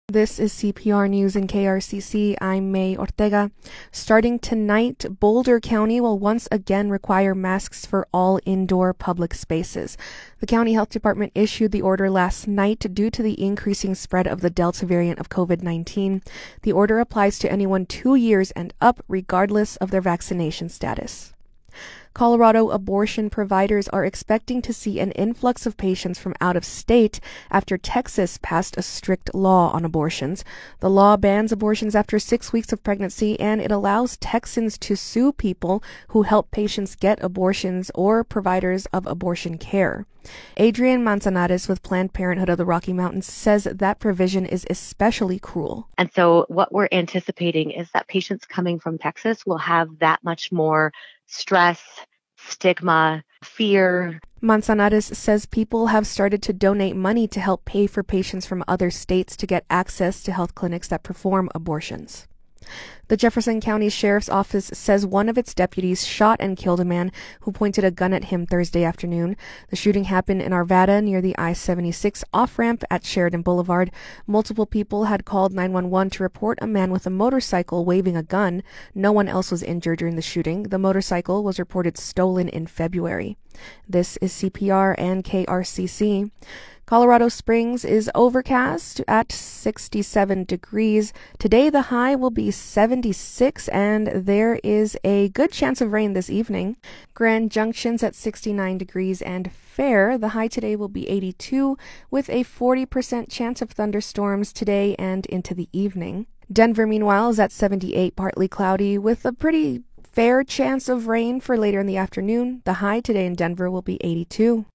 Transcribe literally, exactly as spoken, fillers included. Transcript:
This is C P R News in K R C C. I'm May Ortega. Starting tonight, Boulder County will once again require masks for all indoor public spaces. The County Health Department issued the order last night due to the increasing spread of the Delta variant of COVID nineteen. The order applies to anyone two years and up, regardless of their vaccination status. Colorado abortion providers are expecting to see an influx of patients from out of state after Texas passed a strict law on abortions. The law bans abortions after six weeks of pregnancy, and it allows Texans to sue people who help patients get abortions or providers of abortion care. Adrian Manzanares with Planned Parenthood of the Rocky Mountains says that provision is especially cruel. And so what we're anticipating is that patients coming from Texas will have that much more stress, stigma, fear. Manzanares says people have started to donate money to help pay for patients from other states to get access to health clinics that perform abortions. The Jefferson County Sheriff's Office says one of its deputies shot and killed a man who pointed a gun at him Thursday afternoon. The shooting happened in Arvada near the I seventy-six off-ramp at Sheridan Boulevard. Multiple people had called nine one one to report a man with a motorcycle waving a gun. No one else was injured during the shooting. The motorcycle was reported stolen in February. This is C P R and K R C C. Colorado Springs is overcast at sixty-seven degrees. Today the high will be seventy-six and there is a good chance of rain this evening. Grand Junction's at sixty-nine degrees and fair. The high today will be eighty-two with a forty percent chance of thunderstorms today and into the evening. Denver, meanwhile, is at seventy-eight, partly cloudy with a pretty fair chance of rain for later in the afternoon. The high today in Denver will be eighty-two.